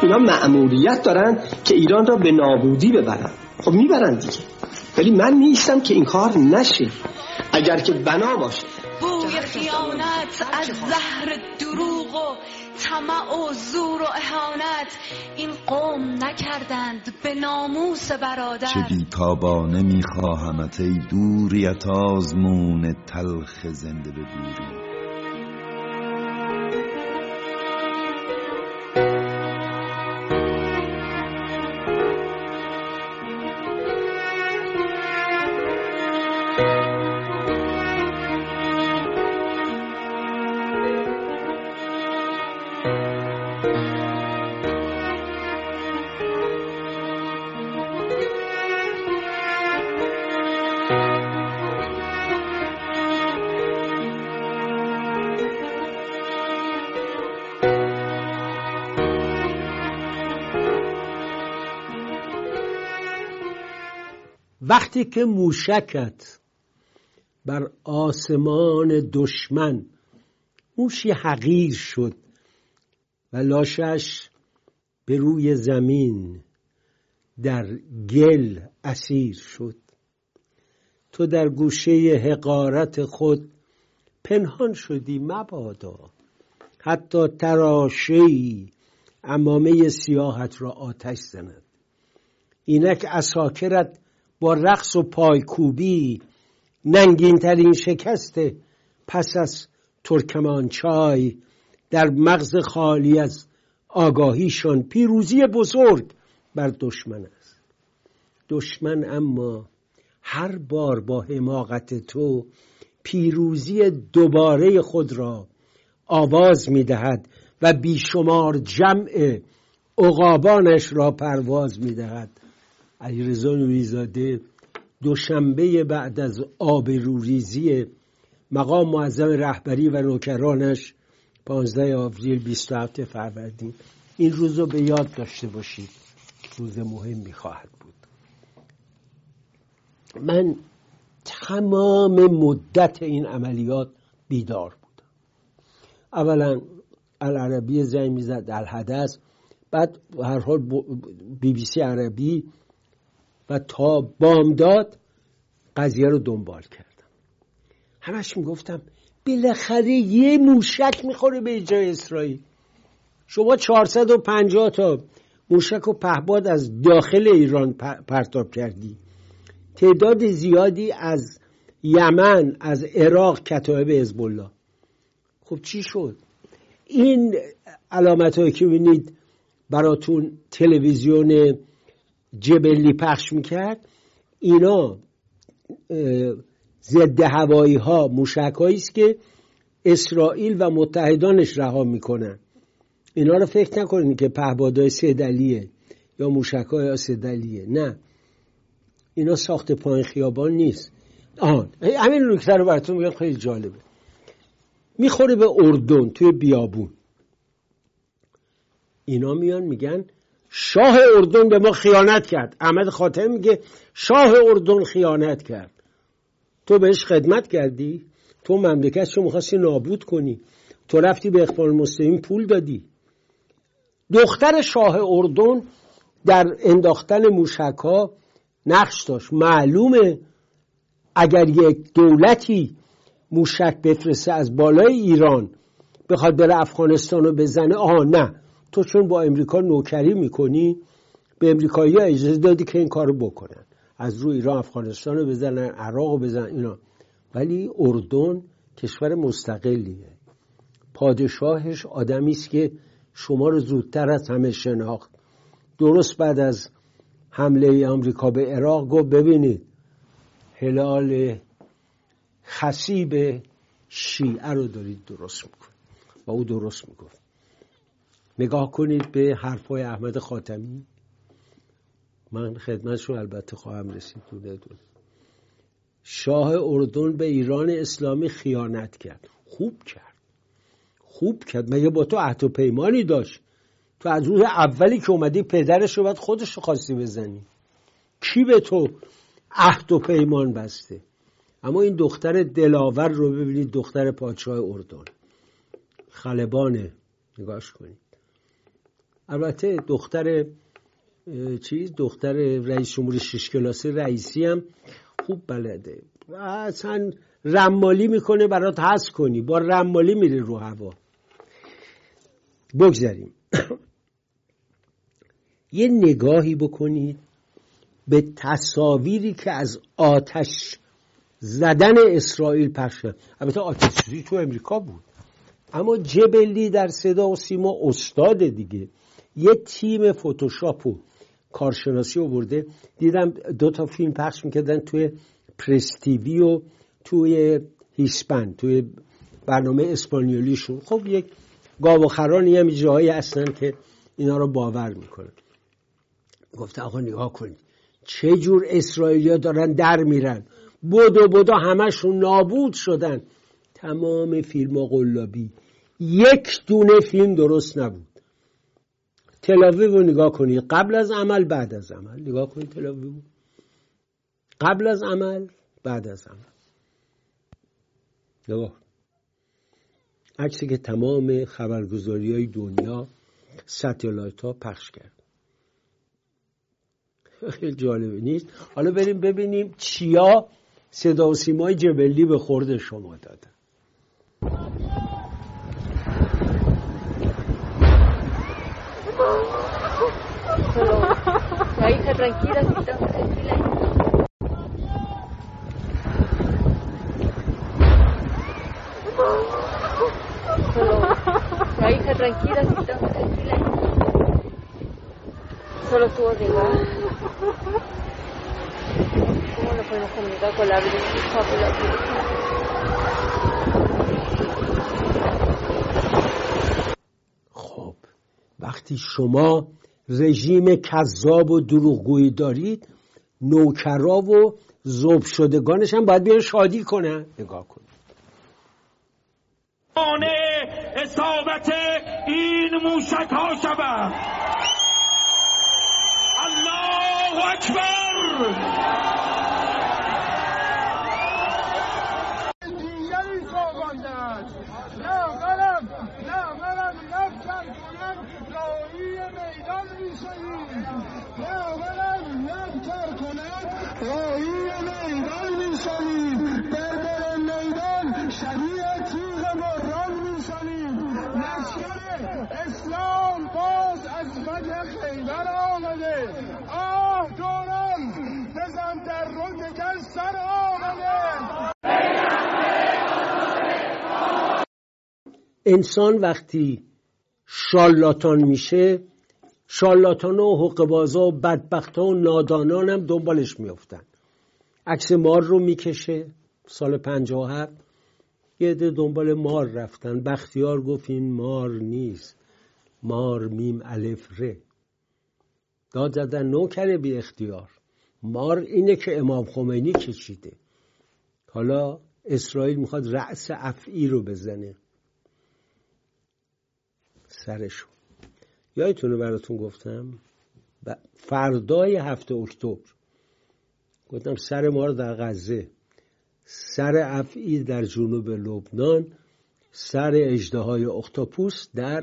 اینا مأموریت دارن که ایران را به نابودی ببرن. خب میبرن دیگه، ولی من نیستم که این کار نشه. اگر که بنا باشه بوی خیانت از زهر دروغ و طمع و زور و اهانت این قوم نکردند به ناموس برادر. چه بیتابانه میخواهمت ای دوریت آزمون تلخ زنده به دوری. وقتی که موشکت بر آسمان دشمن، موشی حقیر شد و لاشش به روی زمین در گل اسیر شد، تو در گوشه حقارت خود پنهان شدی مبادا، حتی تراشه‌ای عمامه سیاهت را آتش زند. اینک عساکرت با رقص و پایکوبی ننگین ترین شکست پس از ترکمانچای در مغز خالی از آگاهیشان پیروزی بزرگ بر دشمن است. دشمن اما هر بار با حماقت تو پیروزی دوباره خود را آواز می دهد و بیشمار جمع عقابانش را پرواز می دهد. علیرضا نوری‌زاده دوشنبه بعد از آبروریزی مقام معظم رهبری و نوکرانش 15 آوریل 27 فروردین، این روز رو به یاد داشته باشید، روز مهمی خواهد بود. من تمام مدت این عملیات بیدار بودم. اولا العربی زنگ میزد الحدث، بعد هر حال BBC عربی، و تا بامداد قضیه رو دنبال کردم. همش میگفتم بالاخره یه موشک میخوره به جای اسرائیل. شما 450 تا موشک و پهپاد از داخل ایران پرتاب کردی، تعداد زیادی از یمن، از عراق، کتایب حزب الله. خب چی شد؟ این علامت هایی که بینید براتون تلویزیون جبلی پخش میکرد، اینا ضد هوایی ها، موشک هایی است که اسرائیل و متحدانش رها میکنن. اینا رو فکر نکنید که پهپادهای سه‌دلیه یا موشک های سه‌دلیه، نه، اینا ساخت پایین خیابان نیست. همین نکته رو براتون میگم، خیلی جالبه. میخوره به اردن توی بیابون، اینا میان میگن شاه اردن به ما خیانت کرد. احمد خاتمی میگه شاه اردن خیانت کرد. تو بهش خدمت کردی؟ تو مملکتشو میخواستی نابود کنی، تو رفتی به اخوان المسلمین پول دادی. دختر شاه اردن در انداختن موشک‌ها نقش داشت. معلومه اگر یک دولتی موشک بفرسته از بالای ایران بخواد بره افغانستان رو بزنه، نه، تو چون با امریکا نوکری میکنی به امریکایی‌ها اجازه دادی که این کارو بکنن، از روی ایران افغانستان رو بزنن، عراق رو بزنن اینا. ولی اردن کشور مستقلیه، پادشاهش آدمی است که شما رو زودتر از همه شناخت. درست بعد از حمله آمریکا به عراق گفت ببینید هلال خصیب شیعه رو دارید درست میکنید، و او درست میگفت. نگاه کنید به حرفای احمد خاتمی، من خدمتشو البته خواهم رسید دونه. شاه اردن به ایران اسلامی خیانت کرد. خوب کرد. مگه با تو عهد و پیمانی داشت؟ تو از روز اولی که اومدی پدرش رو بعد خودش رو خواستی بزنی. کی به تو عهد و پیمان بسته؟ اما این دختر دلاور رو ببینید، دختر پادشاه اردن، خلبانه، نگاهش کنید. البته دختر رئیس جمهور 6 کلاسی رئیسی هم خوب بلده، اصلا رمالی میکنه برات حس کنی، با رمالی میره رو هوا. بگذاریم. یه نگاهی بکنید به تصاویری که از آتش زدن اسرائیل پخش شد. البته آتش سوزی تو امریکا بود، اما جبلی در صدا و سیما استاد دیگه، یه تیم فتوشاپ و کارشناسی آورده. دیدم 2 فیلم پخش میکردن توی پرس تیوی و توی هیسپن، توی برنامه اسپانیولیشون. خب یک گاوخرانی هم جایی هستن که اینا رو باور میکنن. گفته آقا نگاه کنید چه جور اسرائیلیا دارن در میرن، بدو همشون نابود شدن. تمام فیلم ها قلابی، یک دونه فیلم درست نبود. تل‌آویو رو نگاه کنید، قبل از عمل بعد از عمل. نگاه کنید تل‌آویو قبل از عمل بعد از عمل. نگاه عکسی که تمام خبرگزاری‌های دنیا ستلایت ها پخش کرد. خیلی جالبه نیست؟ حالا بریم ببینیم چیا صدا و سیمای جبلی به خورد شما دادن. La hija tranquila, tranquila. La hija tranquila, tranquila. Solo tuvo que llegar. ¿Cómo lo podemos comunicar con la bruja, con la bruja? خب وقتی شما رژیم کذاب و دروغگویی دارید، نوکرا و ذوب شدگانش هم باید بیان شادی کنن. نگاه کنید. اصابت این موشک ها شود. الله اکبر. دیگری خواباندند. نه غلم نفتن کنند راهی میدان میشویم. نه غلم نفتن کنند راهی میدان میشویم. در دل میدان شبیه تیغ مران میشویم. لشکر اسلام باز از فتح خیبر آمده. آه دوران بزن در رو دگر سر آمده. انسان وقتی شالاتان میشه، شالاتان و حقه‌بازا و بدبختا و نادانان هم دنبالش میافتن. عکس مار رو میکشه. سال 57 یه عده دنبال مار رفتن. بختیار گفت این مار نیست، مار میم الف ر. داد زدن نوکر بی اختیار. مار اینه که امام خمینی کشیده. حالا اسرائیل میخواد رأس افعی رو بزنه سرشو. یادتونه براتون گفتم فردای 7 اکتبر گفتم سر ما رو در غزه، سر افعی در جنوب لبنان، سر اژدهای اختاپوس در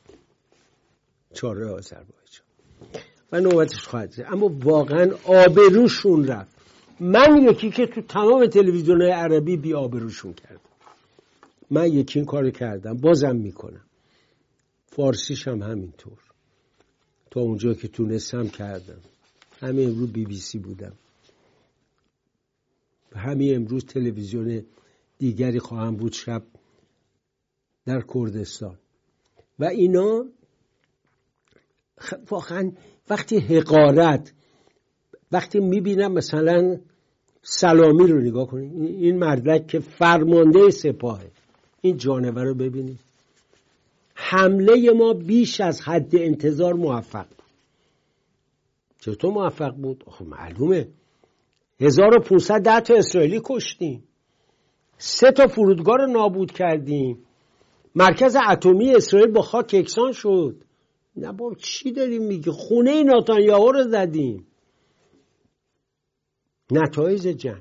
چاره آذربایجان و نوبتش خواهد شد. اما واقعا آبروشون رفت. من یکی که تو تمام تلویزیون‌های عربی بی آبروشون کردم. من یکی این کارو کردم، بازم میکنم. فارسیش هم همینطور. تا اونجا که تونستم کردم. همین امروز BBC بودم. همین امروز تلویزیون دیگری خواهم بود شب در کردستان. و اینا واقعا وقتی حقارت، وقتی میبینم مثلا سلامی رو نگاه کنید، این مردک که فرمانده سپاهه، این جانور رو ببینید. حمله ما بیش از حد انتظار موفق بود. چطور موفق بود؟ آخه معلومه 1510 تا اسرائیلی کشتیم، 3 تا فرودگاه رو نابود کردیم، مرکز اتمی اسرائیل با خاک یکسان شد. نه بابا چی داریم میگی؟ خونه نتانیاهو رو زدیم. نتایج جنگ،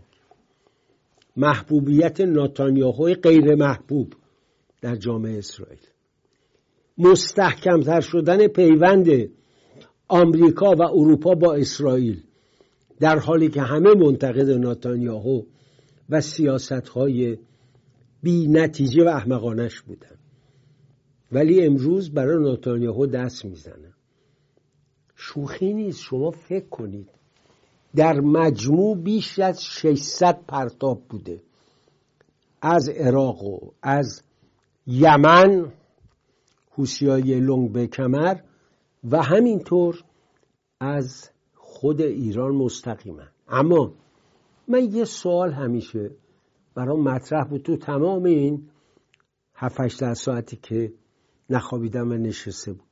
محبوبیت نتانیاهو غیر محبوب در جامعه اسرائیل. مستحکمتر شدن پیوند آمریکا و اروپا با اسرائیل، در حالی که همه منتقد نتانیاهو و سیاست‌های بی نتیجه و احمقانش بودن، ولی امروز برای نتانیاهو دست میزنن. شوخی نیست. شما فکر کنید در مجموع بیش از 600 پرتاب بوده، از عراق و از یمن، حوثیای لنگ به کمر، و همینطور از خود ایران مستقیما. اما من یه سوال همیشه برام مطرح بود تو تمام این 7-8 ساعتی که نخوابیدم و نشسته بود.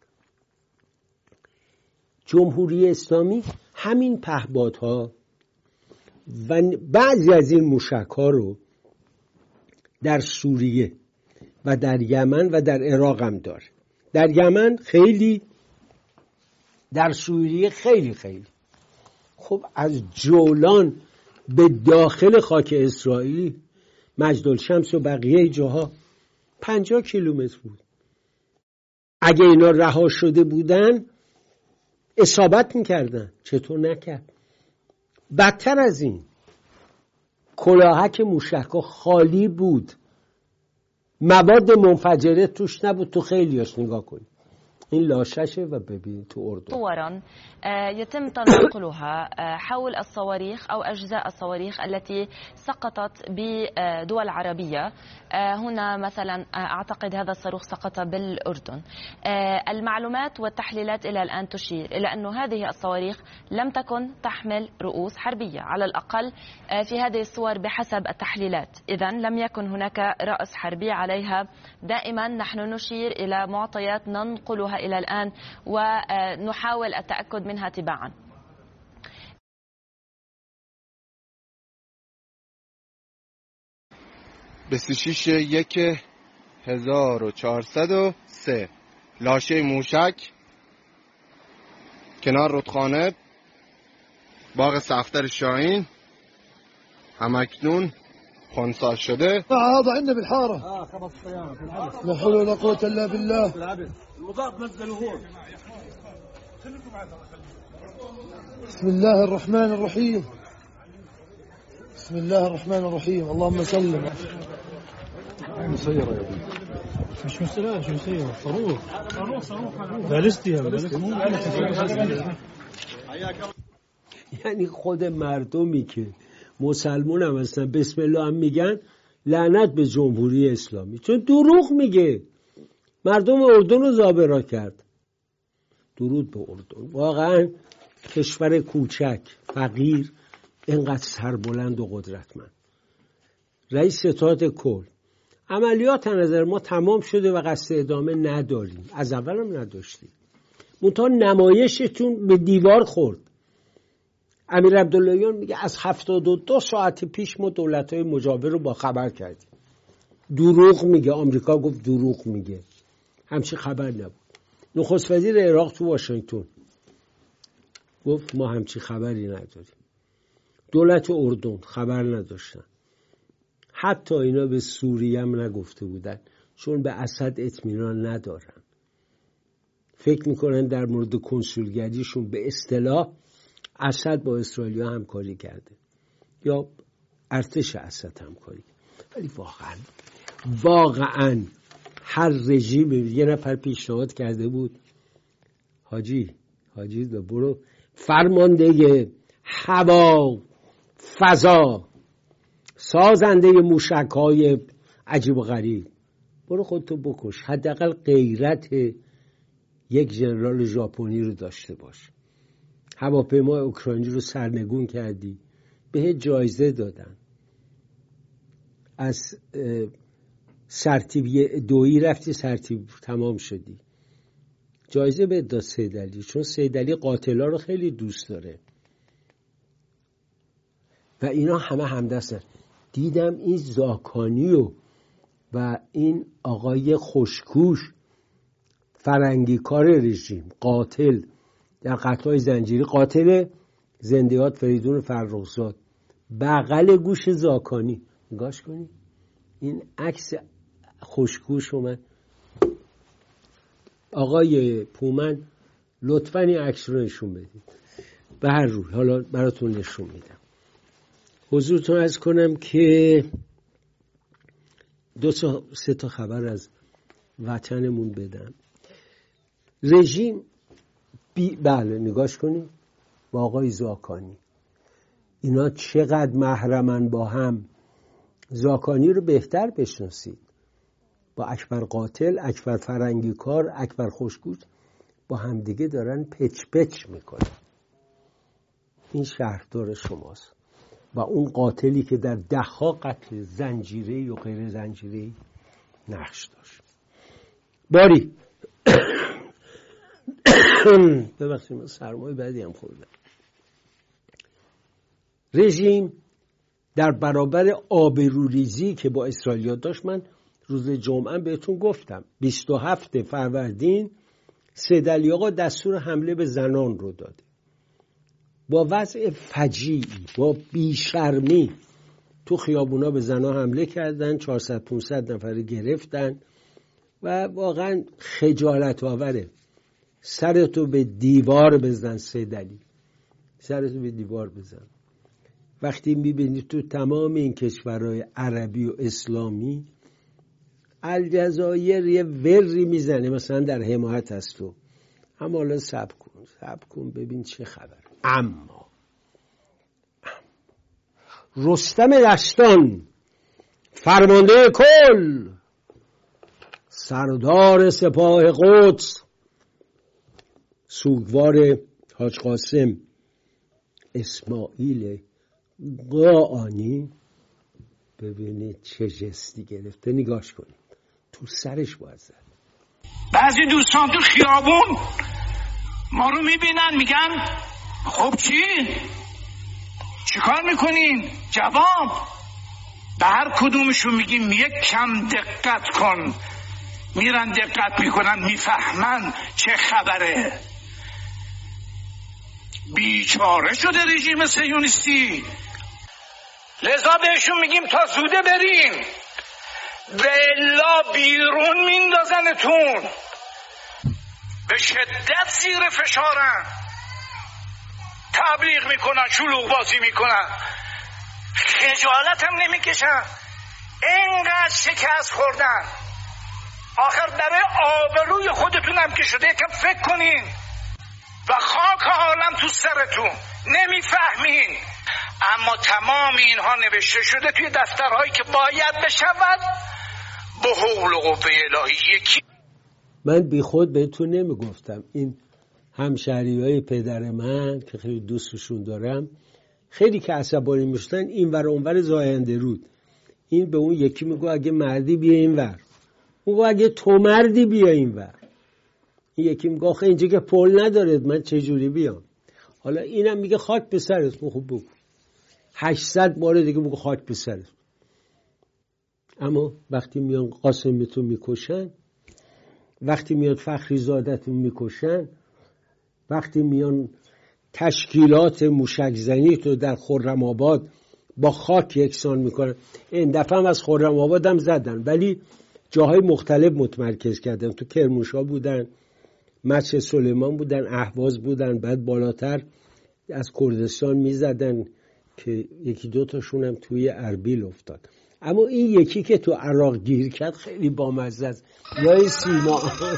جمهوری اسلامی همین پهپادها و بعضی از این موشک‌ها رو در سوریه و در یمن و در عراق هم داره. در یمن خیلی، در سوریه خیلی. خب از جولان به داخل خاک اسرائیل، مجدالشمس و بقیه جاها 50 کیلومتر بود. اگه اینا رها شده بودن اصابت میکردن. چطور نکرد؟ بدتر از این، کلاهک موشک‌ها خالی بود، مواد منفجره توش نبود. تو خیلیاش نگاه کنید، این لاششه و ببینید تو اردن صورا يتم تنقلها حول الصواريخ أو أجزاء الصواريخ التي سقطت بدول عربية. هنا مثلا أعتقد هذا الصاروخ سقط بالأردن. المعلومات والتحليلات إلى الآن تشير إلى أن هذه الصواريخ لم تكن تحمل رؤوس حربية على الأقل في هذه الصور بحسب التحليلات. إذن لم يكن هناك رأس حربي عليها. دائما نحن نشير إلى معطيات ننقلها إلى الآن ونحاول التأكد منها تباعا. به 26/1/1403 لاشه موشک کنار رودخانه باغ صفدر شاهین همکنون خنثی شده. هذا عندنا بالحاره. لا حول ولا قوه الا بالله. المضاد نزلوا هون. بسم الله الرحمن الرحيم. بسم الله الرحمن الرحيم. اللهم سلم. مسيرة يا ابني. مش مسيرة، شو مسيرة؟ صاروخ باليستي. یعنی خود مردمی که مسلمان هم هستن بسم الله هم میگن لعنت به جمهوری اسلامی، چون دروغ میگه. مردم اردن رو زابرا کرد. درود به اردن. واقعا کشور کوچک، فقیر، اینقدر سربلند و قدرتمند. رئیس ستاد کل، عملیات از نظر ما تمام شده و قصد ادامه نداریم. از اول هم نداشتیم. منتها نمایشتون به دیوار خورد. امیر عبداللهیان میگه از 72 ساعت پیش ما دولت‌های مجاور رو با خبر کردیم. دروغ میگه. آمریکا گفت دروغ میگه. همچین خبر نبود. نخست وزیر عراق تو واشنگتن گفت ما همچین خبری نداریم. دولت اردن خبر نداشتن. حتی اینا به سوریه هم نگفته بودن، چون به اسد اطمینان ندارن. فکر میکنن در مورد کنسولگریشون به اصطلاح اسد با اسرائیلیا همکاری کرده یا ارتش اسد همکاری کرده. ولی واقعا هر رژیم یه نفر پیشنهاد کرده بود، حاجی برو فرمانده هوا فضا، سازنده موشک‌های عجیب و غریب، برو خودتو بکش. حداقل غیرت یک ژنرال ژاپنی رو داشته باش. هواپیمای اوکراینی رو سرنگون کردی، به جایزه دادن. از سرتیب دویی رفتی سرتیب تمام شدی، جایزه به داد سید علی، چون سید علی قاتلا رو خیلی دوست داره و اینا همه همدستن. دیدم این زاکانی و این آقای خوشکوش فرنگی کار رژیم، قاتل در قتل‌های زنجیری، قاتل زندیات فریدون فرخزاد، بغل گوش زاکانی. نگاش کنی این عکس خوشکوش اومد. آقای پومن لطفاً این عکس رو نشون بدید. به هر روی حالا براتون نشون میدم. حضورتون عرض کنم که 2-3 تا خبر از وطنمون بدم. رژیم بله نگاش کنید با آقای زاکانی، اینا چقدر محرمن با هم. زاکانی رو بهتر بشناسید، با اکبر قاتل، اکبر فرنگی کار، اکبر خوشگوش با همدیگه دارن پچ پچ میکنن. این شهردار شماست و اون قاتلی که در 10 قتل زنجیره‌ای و غیر زنجیره‌ای نقش داشت. باری ببخشید من سرمای بعدی هم خوردم. رژیم در برابر آبروریزی که با اسرائیل داشت، من روز جمعه بهتون گفتم 27 فروردین سیدعلی آقا دستور حمله به زنان رو داده. با وضع فجیعی، با بیشرمی تو خیابونا به زنان حمله کردن، 400-500 نفر گرفتن و واقعا خجالت آوره. سرتو به دیوار بزن سیدعلی، سرتو به دیوار بزن. وقتی میبینی تو تمام این کشورهای عربی و اسلامی الجزایر یه وری میزنه مثلا در حمایت از تو، اما حالا صبر کن ببین چه خبر. اما رستم دستان فرمانده کل، سردار سپاه قدس، سوگوار حاج قاسم اسماعیل قاآنی، ببینید چه جستی گرفته، نگاش کنید، تو سرش باید زد. بعضی دوستان تو خیابون ما رو میبینن میگن خب چی کار میکنین؟ جواب به هر کدومشون میگیم یک کم دقت کن. میرن دقت میکنن، میفهمن چه خبره. بیچاره شده رژیم صهیونیستی، لذا بهشون میگیم تا زوده برین، به الا بیرون میندازنتون. به شدت زیر فشارن، تبلیغ میکنن، شلوغ بازی میکنن، خجالت هم نمیکشن. اینقدر شکست خوردن، آخر برای آبروی خودتون هم که شده یکم فکر کنین و خاک عالم تو سرتون. نمیفهمین، اما تمام اینها نوشته شده توی دفترهایی که باید بشود به حول و قوه الهی. یکی من بی خود بهتون نمیگفتم، این همشهریای پدر من که خیلی دوستشون دارم خیلی که عصبانی میشدن این ور اونور زاینده رود، این به اون یکی میگه اگه مردی بیا این ور، اون گفت اگه تو مردی بیا این ور. این یکی میگه آخه اینجا که پل نداره من چجوری بیام. حالا اینم میگه خاک به سرت. خوب بگو 800 بار دیگه بگو خاک به سرت. اما وقتی میان قاسمتو میکشن، وقتی میاد فخری زادتون میکشن، وقتی میان تشکیلات موشک زنی تو در خرم آباد با خاک یکسان میکنن. این دفعه هم از خرم آباد هم زدن ولی جاهای مختلف متمرکز کردن. تو کرمانشاه بودن، مسجد سلیمان بودن، اهواز بودن، بعد بالاتر از کردستان میزدن که یکی دو تاشون هم توی اربیل افتاد. اما این یکی که تو عراق گیر کرد خیلی بامزه است. یا سیما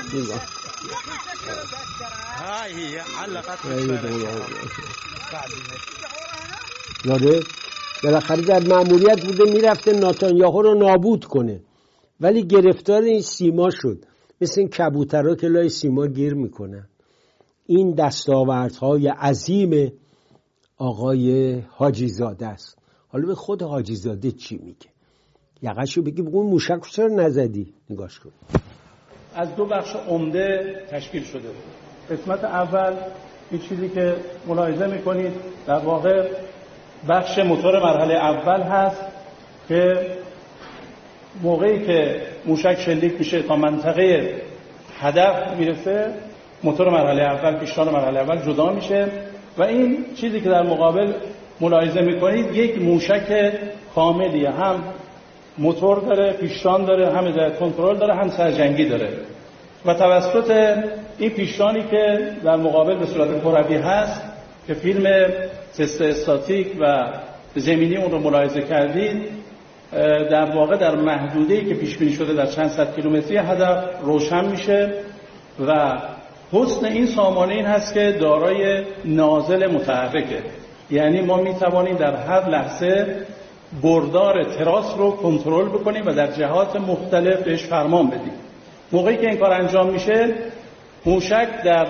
یاره بالاخره در مأموریت بوده میرفته ناتانیاهو رو نابود کنه ولی گرفتار این سیما شد. مثل این کبوترها که لای سیما گیر میکنن. این دستاوردهای عظیم آقای حاجی زاده است. حالا به خود حاجی زاده چی میگه؟ یقشو بگی بگون موشک چرا نزدی؟ نگاش کن. از 2 بخش عمده تشکیل شده. قسمت اول این چیزی که ملاحظه میکنید در واقع بخش موتور مرحله اول هست که موقعی که موشک شلیک میشه تا منطقه هدف میرسه، موتور مرحله اول، پیشتان مرحله اول جدا میشه و این چیزی که در مقابل ملاحظه میکنید یک موشک کاملیه، هم موتور داره، پیشتان داره، هم هدایت کنترل داره، هم سرجنگی داره. و توسط این پیشرانی که در مقابل به صورت کروی هست که فیلم تست استاتیک و زمینی اون رو ملاحظه کردید، در واقع در محدوده‌ای که پیش بینی شده در چند صد کیلومتری هدف روشن میشه و حسن این سامانه این هست که دارای نازل متحرکه، یعنی ما میتوانیم در هر لحظه بردار تراس رو کنترل بکنیم و در جهات مختلف بهش فرمان بدیم. موقعی که این کار انجام میشه، موشک در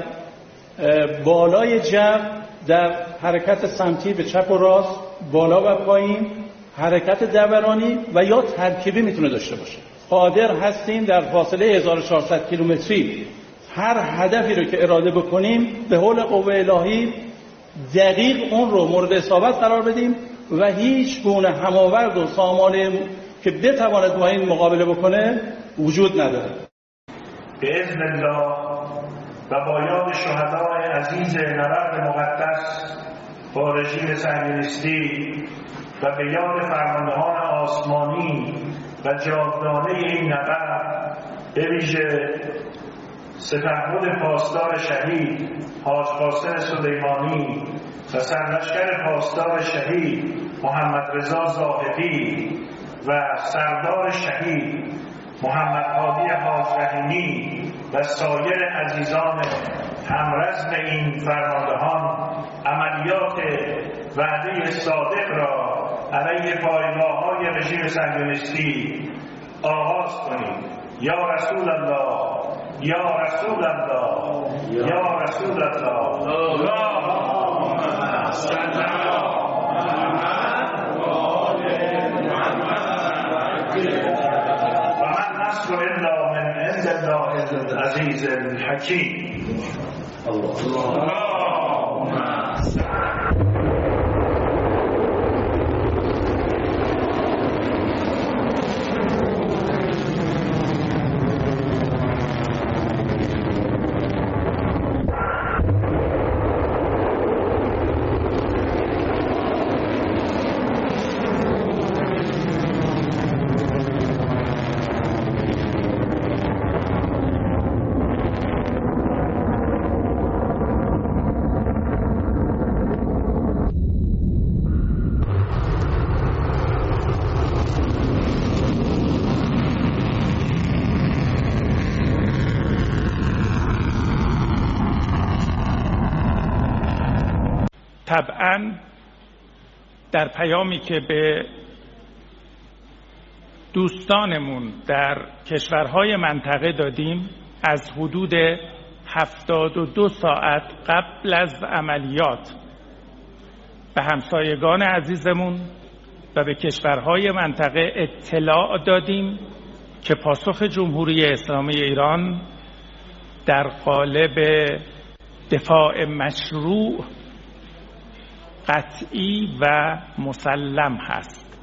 بالای جو در حرکت سمتی به چپ و راست، بالا و پایین، حرکت دورانی و یا ترکیبی میتونه داشته باشه. قادر هستیم در فاصله 1400 کیلومتری هر هدفی رو که اراده بکنیم به حول قوه الهی دقیق اون رو مورد اصابت قرار بدیم و هیچ گونه هماورد و سامانه که بتواند با این مقابله بکنه وجود نداره. به اذن الله و با یاد شهدای عزیز نبرد مقدس با رژیم صهیونیستی و به یاد فرماندهان آسمانی و جاودانه این نبرد، به ویژه سپهبد پاسدار شهید حاج قاسم سلیمانی و سرلشکر پاسدار شهید محمد رضا زاهدی و سردار شهید محمد هادی حاج رحیمی و سایر عزیزان همرزم این فرماندهان عملیات وعده صادق را علیه پایگاه‌های رژیم صهیونیستی آغاز کنید. یا رسول الله، یا رسول الله، یا رسول الله. اللهم صل علی محمد و آل محمد. و من نصر الا من عند الله العزیز الحکیم. اللهم طبعاً در پیامی که به دوستانمون در کشورهای منطقه دادیم، از حدود 72 ساعت قبل از عملیات به همسایگان عزیزمون و به کشورهای منطقه اطلاع دادیم که پاسخ جمهوری اسلامی ایران در قالب دفاع مشروع، قطعی و مسلم هست.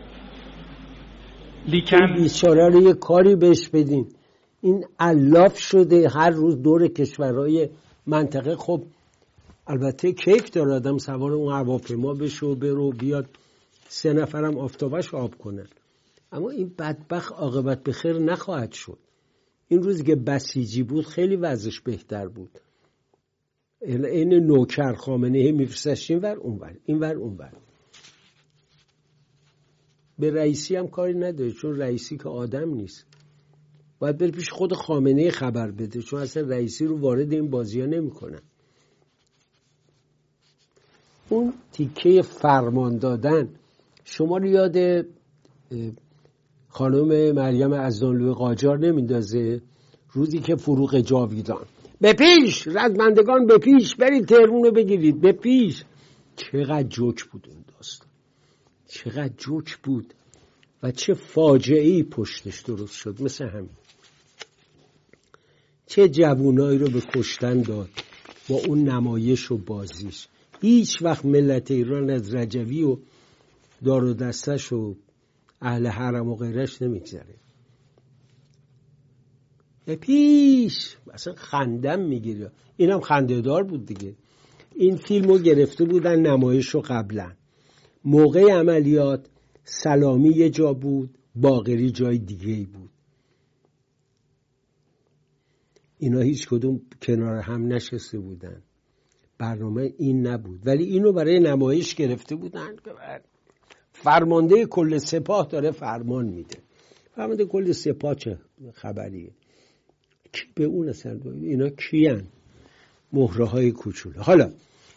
لیکن بیچاره رو یه کاری بهش بدین. این الاف شده هر روز دور کشورهای منطقه. خب البته کیف داره آدم سوار اون هواپیما بشه و برو بیاد، 3 نفرم آفتابش آب کنن، اما این بدبخت عاقبت به خیر نخواهد شد. این روزی که بسیجی بود خیلی وضعش بهتر بود. این نوکر خامنه‌ای میفرستش این ور اون ور. به رئیسی هم کاری نداره، چون رئیسی که آدم نیست. باید بره پیش خود خامنه‌ای خبر بده، چون اصلا رئیسی رو وارد این بازی‌ها نمی‌کنن. اون تیکه فرمان دادن شما رو یاد خانم مریم یزدانلوی قاجار نمیندازه؟ روزی که فروغ جاویدان به پیش، رزمندگان به پیش، برید تهران رو بگیرید، به پیش. چقدر جوک بود اون داستان، چقدر جوک بود و چه فاجعه‌ای پشتش درست شد. مثل همین چه جوونایی رو به کشتن داد با اون نمایش و بازیش. هیچ وقت ملت ایران از رجوی و دار و دستش و اهل حرم و غیرش نمیگذره. به پیش اصلا خندم میگیره. اینم خنده‌دار بود دیگه. این فیلمو گرفته بودن نمایش رو قبلا. موقع عملیات سلامی یه جا بود، باقری جای دیگه بود. اینا هیچ کدوم کنار هم نشسته بودن، برنامه این نبود، ولی اینو برای نمایش گرفته بودن که فرمانده کل سپاه داره فرمان میده. فرمانده کل سپاه چه خبریه؟ کی به اون اصلا؟ اینا کیان؟ مهره های کوچوله. حالا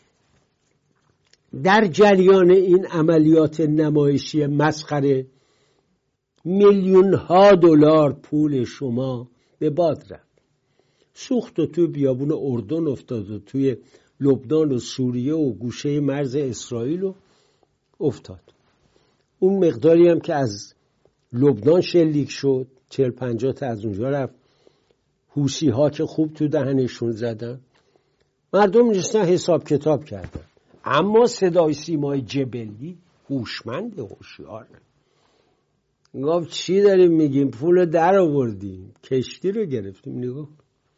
در جریان این عملیات نمایشی مسخره میلیون ها دلار پول شما به باد رفت، سوخت و توی بیابون اردن افتاد و توی لبنان و سوریه و گوشه مرز اسرائیل و افتاد. اون مقداری هم که از لبنان شلیک شد 40-50 تا از اونجا رفت. حوثی ها که خوب تو دهنشون زدن، مردم نشستن حساب کتاب کردن. اما صدای سیمای جبلی هوشمند هوشیاره. گفت چی داریم میگیم؟ پول در آوردیم، کشتی رو گرفتیم. نگاه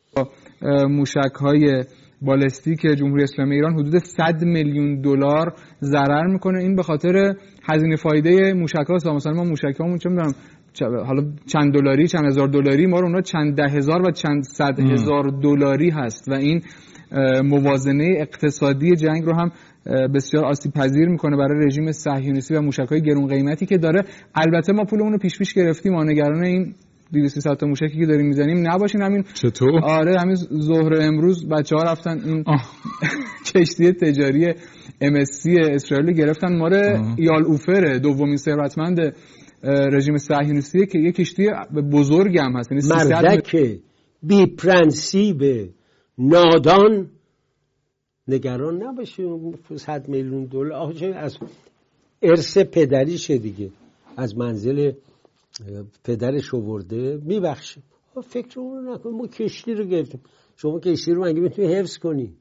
موشک‌های بالستیک جمهوری اسلامی ایران حدود 100 میلیون دلار ضرر میکنه. این به خاطر هزینه فایده موشک‌هاست. مثلا ما موشک‌هامون چه می‌دونم حالا چند دلاری، چند هزار دلاری، ما رو اونا چند ده هزار و چند صد هزار دلاری هست و این موازنه اقتصادی جنگ رو هم بسیار آسیب پذیر میکنه برای رژیم صهیونیستی و موشک‌های گرون قیمتی که داره. البته ما پولمون رو پیش گرفتیم، ما نگران این 200 تا موشکی که داریم میزنیم نباشین. همین چطور؟ آره همین ظهر امروز بچه‌ها رفتن این کشتی تجاری MSC اسرائیل گرفتن. ماره یال اوفر، دومین ثروتمند رژیم صهیونیستی که یک کشتی بزرگ هم هست. یعنی مردک بی پرنسیب نادان نگران نباشه. 100 میلیون دلار از ارث پدریشه دیگه، از منزل پدرش آورده، میبخشه. فکر رو نکن، ما کشتی رو گرفتیم. شما کشتی رو مگه میتونی حفظ کنی؟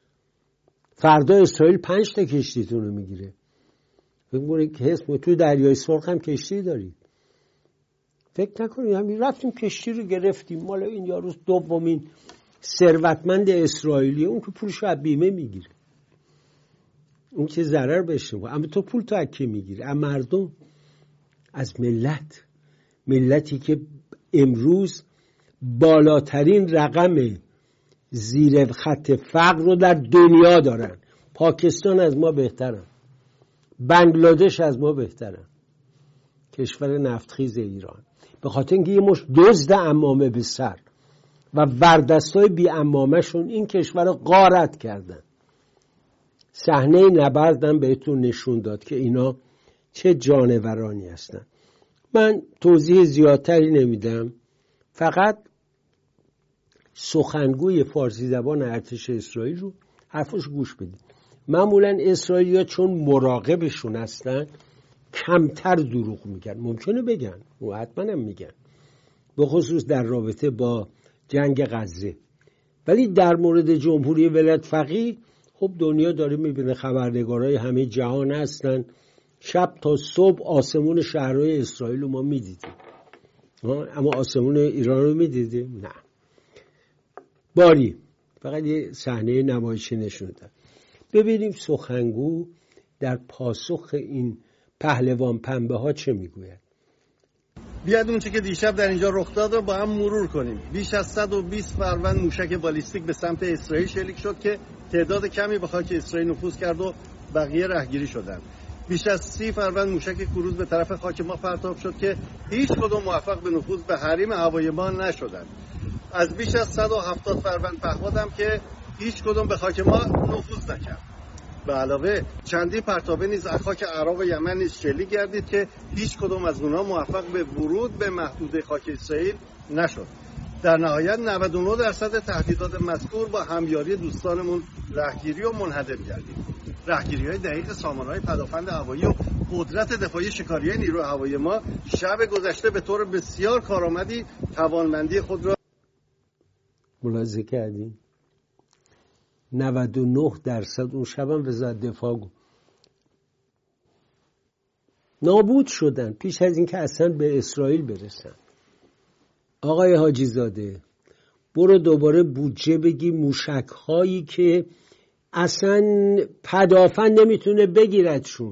فردا اسرائیل 5 تا کشتیتون رو میگیره. فکر کنید که حفظ تو دریای سرخ هم کشتی دارید. فکر نکنید همین رفتیم کشتی رو گرفتیم. مال این یارو دومین ثروتمند اسرائیلی، اون که پولش از بیمه میگیره، اون که ضرر بشه. اما تو پول تو از کی میگیری؟ از مردم، از ملتی که امروز بالاترین رقم زیر خط فقر رو در دنیا دارن. پاکستان از ما بهترن، بنگلادش از ما بهترن، کشور نفتخیز ایران. به خاطر اینکه یه مش دزد عمامه به سر و وردستای بی عمامه‌شون این کشور رو غارت کردن. صحنه نبردم بهتون نشون داد که اینا چه جانورانی هستن. من توضیح زیادتری نمیدم، فقط سخنگوی فارسی زبان ارتش اسرائیل رو حرفش گوش بدید. معمولا اسرائیلیا چون مراقبشون هستن کمتر دروغ میگن. ممکنه بگن و حتما هم میگن، به خصوص در رابطه با جنگ غزه، ولی در مورد جمهوری ولایت فقیه خب دنیا داره میبینه، خبرنگارای همه جهان هستن. شب تا صبح آسمون شهرهای اسرائیل رو ما میدیدیم، اما آسمون ایران رو میدیدیم؟ نه. باری فقط یه صحنه نمایشی نشون داد. ببینیم سخنگو در پاسخ این پهلوان پنبه ها چه میگوید. بیاید اون چه که دیشب در اینجا رخ داد رو با هم مرور کنیم. بیش از 120 فروند موشک بالیستیک به سمت اسرائیل شلیک شد که تعداد کمی به خاک اسرائیل نفوذ کرد و بقیه رهگیری شدند. بیش از 30 فروند موشک کروز به طرف خاک ما پرتاب شد که هیچ کدوم موفق به نفوذ به حریم هوای ما نشدند. از بیش از 170 فروند پهپاد هم که هیچ کدوم به خاک ما نفوذ نکرد. به علاوه چندی پرتابه نیز از خاک عراق و یمن نیز شلیک گردید که هیچ کدوم از اونها موفق به ورود به محدوده خاک اسرائیل نشد. در نهایت 99% تهدیدات مذکور با همیاری دوستانمون رهگیری و منهدم گردید. رهگیری‌های دقیق سامانه‌های پدافند هوایی و قدرت دفاعی شکاریه نیروی هوایی ما شب گذشته به طور بسیار کارآمدی توانمندی خود را ملاحظه کردیم. 99% اون شبم وزارت دفاع گفت نابود شدن پیش از اینکه اصلا به اسرائیل برسن. آقای حاجی زاده برو دوباره بودجه بگی موشک هایی که اصلا پدافند نمیتونه بگیردشون،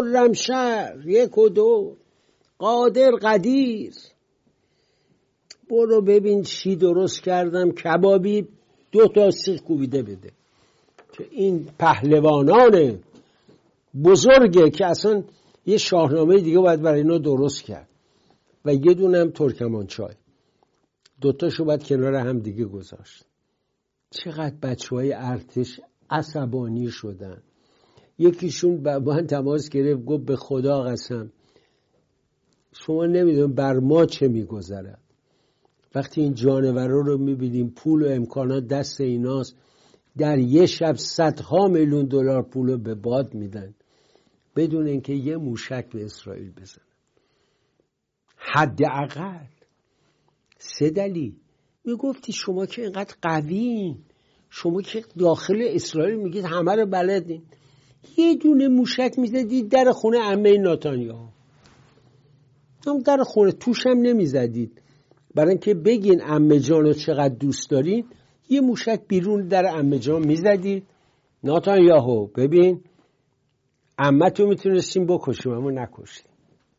خرمشهر 1 و 2، قادر، قدیر، برو ببین چی درست کردم، کبابی 2 تا سیخ کوبیده بده. که این پهلوانان بزرگه که اصلا یه شاهنامه دیگه باید برای اینا درست کرد. و یه دونم ترکمانچای، 2 تاشو باید کنار هم دیگه گذاشت. چقدر بچه‌های ارتش عصبانی شدن. یکیشون با من تماس گرفت، گفت به خدا قسم شما نمیدونم بر ما چه میگذره وقتی این جانورا رو میبینیم، پول و امکانات دست ایناست، در یه شب صدها میلیون دلار پول رو به باد میدن بدون اینکه یه موشک به اسرائیل بزنن. حداقل سدلی میگفتی شما که اینقدر قویین، شما که داخل اسرائیل میگید همه رو بلدین، یه دونه موشک میزدید در خونه عمه ناتانیاهو، هم در خونه توش هم نمیزدید برای اینکه بگین عمه جانو چقدر دوست دارین. یه موشک بیرون در عمه جان میزدید، ناتانیاهو ببین عمه تو میتونستیم بکشیم اما نکشتیم.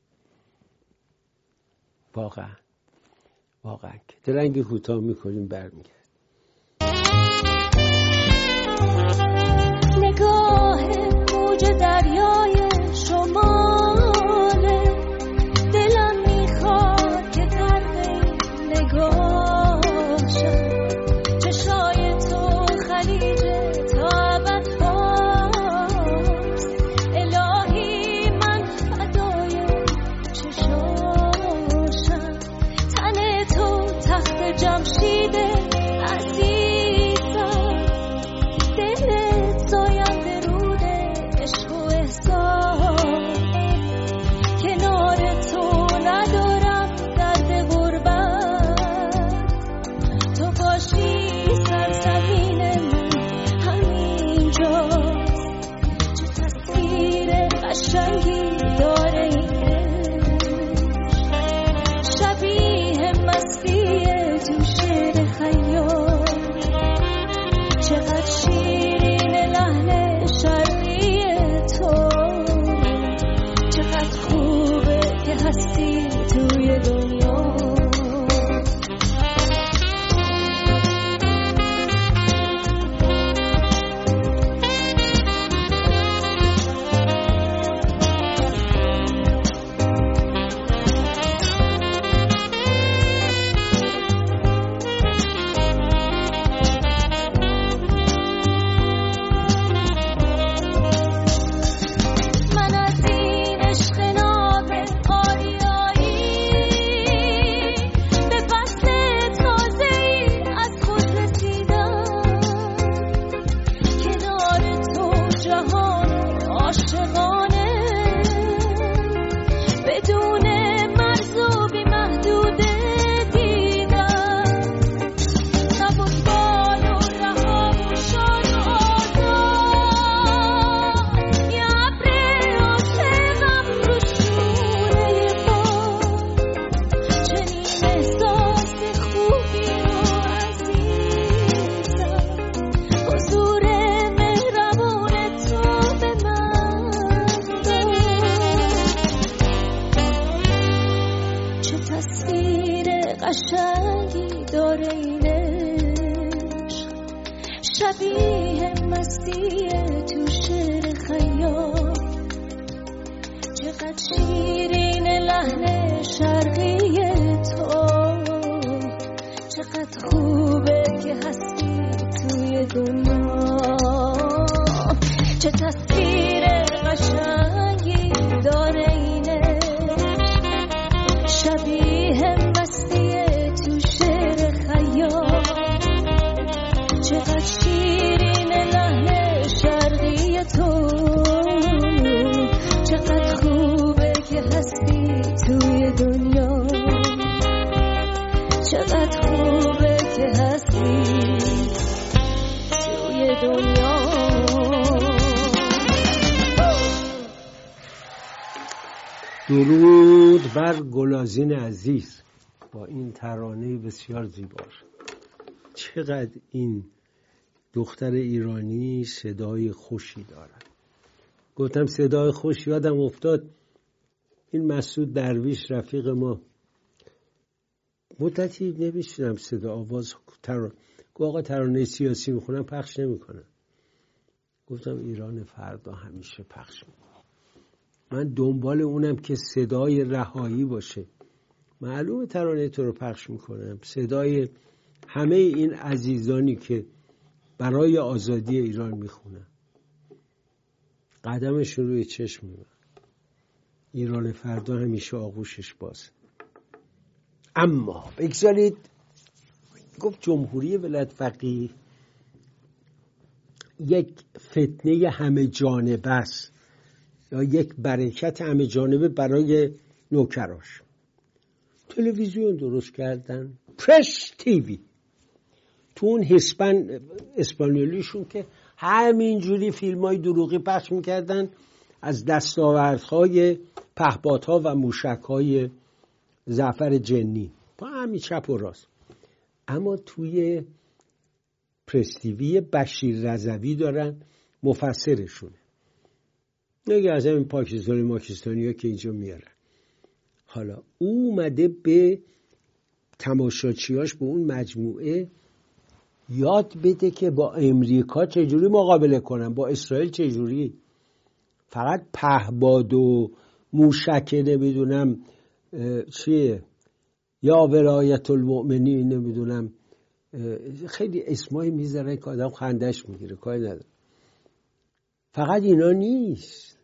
واقعا که درنگ کوتاه میکنیم برمیگرد. نگاه موج دریای شماله، دلم میخواد که غرق نگاه شم، چشای تو خلیج تا ابد باز، الهی من فدای چشاشم، تن تو تخت جمشید عزیزم، دلت زاینده رود عشق و احسان، کنار تو ندارم درد غربت، تو باشی سرزمین من همینجاست، چه تصویر قشنگی داره این شبیه مستی تو شعر خیال، چقدر شیرین لحن شرقی تو، چقدر خوبه که هستی توی دنیا. من از این عشق ناب آریایی به فصل تازه‌ای از خود رسیدم، کنار تو جهان عاشقانه بدون مرز و بی محدوده دیدم، سبک بال و رها و شاد و آزاد، یه ابر عاشقم رو شونه باد، چنین احساس خوبی رو عزیزم، حضور مهربان تو به من داد، چه تصویر قشنگی داره این عشق، شبیه مستی تو شعر خیال، چقدر شیرین لحن شرقی تو، چقدر خوبه که هستی توی دنیا، چه تصویر قشنگی داره این عشق، شبیه مستی تو شعر خیال، چقدر شیرین لحن شرقی تو، چقدر خوبه که هستی توی دنیا، چقدر خوبه که هستی توی دنیا. درود بر گلازین عزیز با این ترانه بسیار زیباش. چقدر این دختر ایرانی صدای خوشی دارد. گفتم صدای خوش، یادم افتاد این مسعود درویش رفیق ما مدتی نمیشنم صدا آواز آقا ترانه سیاسی میخونم پخش نمیکنم. گفتم ایران فردا همیشه پخش میکنم. من دنبال اونم که صدای رهایی باشه. معلومه ترانه تو رو پخش میکنم، صدای همه این عزیزانی که برای آزادی ایران میخونن، قدمشون روی چشم میبرن. ایران فردا همیشه آغوشش باز. اما بگذارید گفت جمهوری ولایت فقیه یک فتنه همه جانبه است یا یک برکت همه جانبه برای نوکراش. تلویزیون درست کردن، پرس تیوی، تو اون اسپانیولیشون که همینجوری فیلم‌های دروغی پخش میکردن از دستاوردهای پهپادها و موشک‌های زعفر جنی با همین چپ و راست. اما توی پرس تیوی بشیر رضوی دارن مفسرشونه، نگه از همین پاکستانی ها که اینجا میارن. حالا او اومده به تماشاچیاش به اون مجموعه یاد بده که با امریکا چجوری مقابله کنن، با اسرائیل چجوری. فقط پهباد و موشک نمیدونم چیه یا ولایت المؤمنین نمیدونم خیلی اسمایی میذارن که آدم خندش میگیره، کاری نداره. فقط اینا نیست.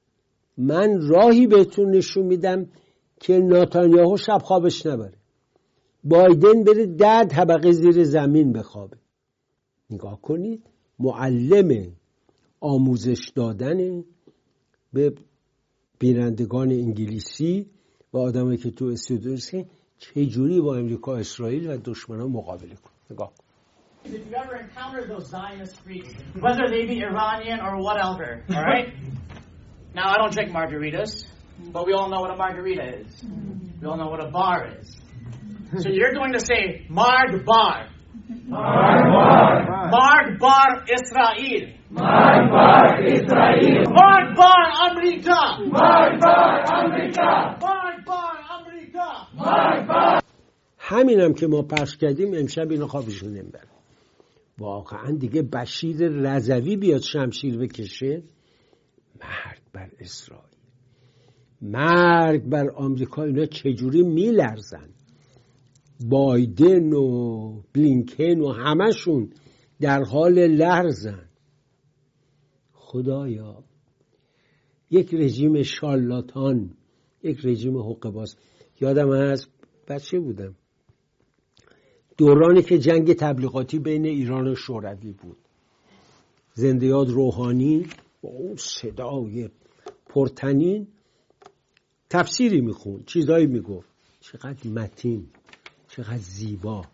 من راهی بهتون نشون میدم که نتانیاهو شب خوابش نبره، بایدن بره 10 طبقه زیر زمین بخوابه. نگاه کنید، معلم آموزش دادن به بینندگان انگلیسی و آدمایی که تو استودیو هستن چجوری با امریکا، اسرائیل و دشمنان مقابله کنه. نگاه کن. If you ever encounter those Zionist freaks, whether they be Iranian or whatever, all right? Now, I don't drink margaritas, but we all know what a margarita is. We all know what a bar is. So you're going to say, Marg Bar. Marg Bar. Marg Bar Israel. Marg Bar Israel. Marg Bar America. Marg Bar America. Marg Bar America. Marg Bar. همینم که ما پخش کردیم امشب اینا خوابشون نمیبره. واقعا دیگه بشیر رضوی بیاد شمشیر بکشه، مرگ بر اسرائیل، مرگ بر آمریکا. اینا چجوری میلرزن. بایدن و بلینکن و همشون در حال لرزن. خدایا، یک رژیم شارلاتان، یک رژیم حقه‌باز. یادم هست بچه بودم دورانی که جنگ تبلیغاتی بین ایران و شوروی بود، زنده یاد روحانی با اون صدای پرتنین تفسیری میخوند، چیزایی میگفت. چقدر متین، چقدر زیبا،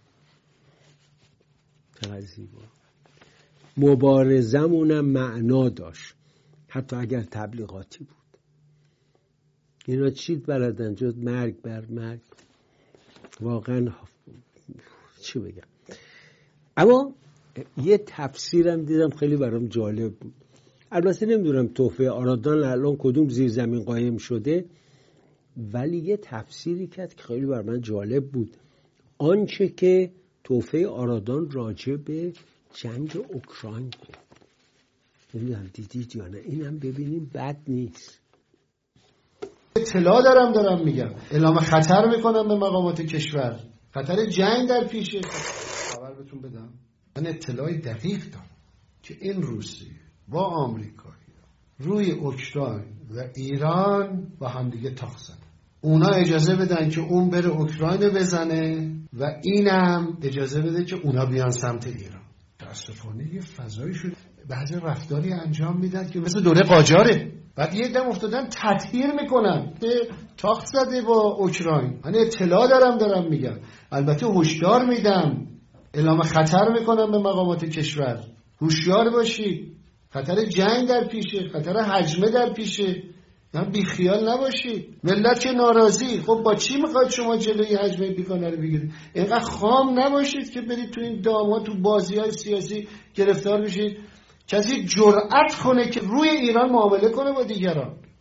چقدر زیبا. مبارزمونم معنا داشت حتی اگر تبلیغاتی بود. اینا چی بلدن جز مرگ بر مرگ. واقعا چی بگم. اما یه تفسیرم دیدم خیلی برام جالب بود. البته نمیدونم تحفه آرادان الان کدوم زیر زمین قایم شده، ولی یه تفسیری کرد که خیلی بر من جالب بود. آنچه که تحفه آرادان راجع به جنگ اوکراین بود. نمیدونم دیدید یا نه. اینم ببینیم بد نیست. اطلاع دارم میگم، اعلام خطر میکنم به مقامات کشور، خطر جنگ در پیشه. خبر بهتون بدم، من اطلاع دقیق دارم که این روسیه با آمریکا روی اوکراین و ایران با همدیگه تاخ زدن. اونا اجازه بدن که اون بره اوکراین بزنه و اینم اجازه بده که اونا بیان سمت ایران. متاسفانه یه فضایی شد، بعضی رفتاری انجام میدن که مثل دوره قاجاره. بعد یه دم افتادن تطهیر میکنن که تاخت زده با اوکراین. من اطلاع دارم میگم. البته هشدار میدم، اعلام خطر میکنم به مقامات کشور، هوشیار باشید، خطر جنگ در پیشه، خطر هجمه در پیشه. یعنی بی خیال نباشید. ملت که ناراضی، خب با چی میخواد شما جلوی هجمه بیگانه رو بگیرید؟ اینقدر خام نباشید که برید تو این دام‌ها، تو بازی‌های سیاسی گرفتار بشید. کسی جرأت کنه که روی ایران معامله کنه با دیگران.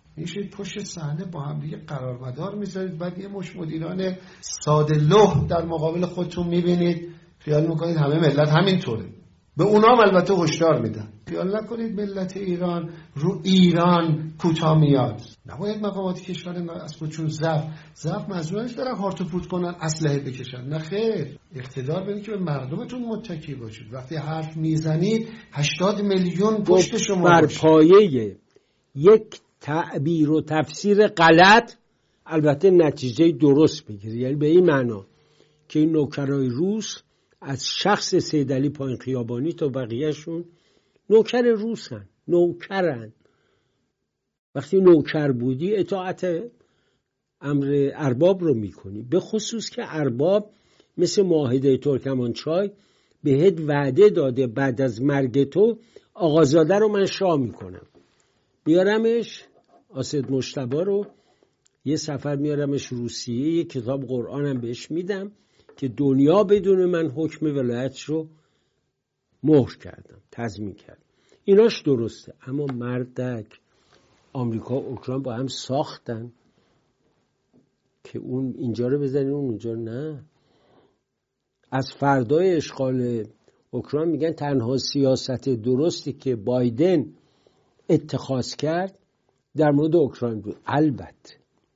میشید پشت صحنه با هم دیگه قرارمدار میذارید، بعد یه مش مدیران ساده لوح در مقابل خودتون میبینید، خیال میکنید همه ملت همینطوره. به اونام البته هشدار میدن خیال نکنید ملت ایران رو ایران کوتاه میاد. نباید مقامات کشور از خودشون ضعف منظورش دارن هارت و پورت کنن، اسلحه بکشن. نه خیر، اقتدار بدید که به مردمتون متکی باشید. وقتی حرف میزنید 80 میلیون پشت شما بر باشه. پایه یک تعبیر و تفسیر غلط البته نتیجه درست بگیری، یعنی به این معنا که این نوکرای روس از شخص سیدعلی پایین خیابانی تا بقیهشون نوکر روسن، نوکرن. وقتی نوکر بودی اطاعت امر ارباب رو میکنی، به خصوص که ارباب مثل معاهده ترکمانچای بهت وعده داده بعد از مرگ تو آقازاده رو من شاه میکنم، بیارمش آسد مجتبی رو یه سفر میارمش روسیه، یه کتاب قرآنم بهش میدم که دنیا بدون من حکم ولایتش رو مهر کردم، تضمین کردم. ایناش درسته، اما مردک آمریکا و اوکراین با هم ساختن که اون اینجا رو بزنین اون اونجا نه. از فردای اشغال اوکراین میگن تنها سیاست درستی که بایدن اتخاذ کرد در مورد اوکراین بود. البته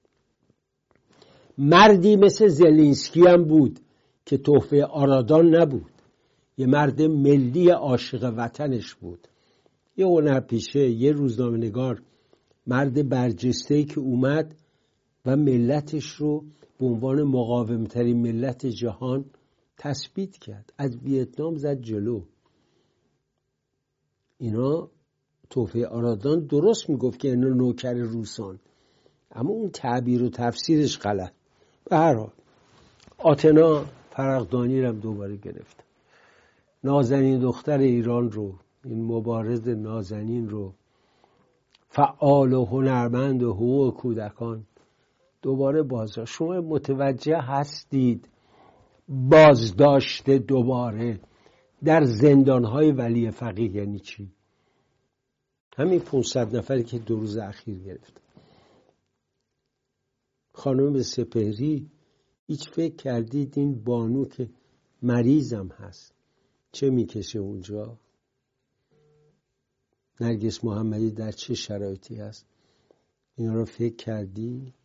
مردی مثل زلنسکی هم بود که تحفه آرادان نبود، یه مرد ملی عاشق وطنش بود، یه هنرپیشه، یه روزنامه‌نگار، مرد برجسته‌ای که اومد و ملتش رو به عنوان مقاوم‌ترین ملت جهان تثبیت کرد، از ویتنام زد جلو. اینا تحفه آرادان درست میگفت که اینا نوکر روسان، اما اون تعبیر و تفسیرش غلط. به هر حال آتنا فرقدانی رو دوباره گرفت، نازنین دختر ایران رو، این مبارز نازنین رو، فعال و هنرمند و حقوق کودکان دوباره بازداشت. شما متوجه هستید بازداشت دوباره در زندانهای ولی فقیه یعنی چی؟ همین 500 نفری که 2 روز اخیر گرفت. خانم سپهری، هیچ فکر کردید این بانو که مریضم هست چه میکشه اونجا؟ نرگس محمدی در چه شرایطی هست؟ اینا رو فکر کردید؟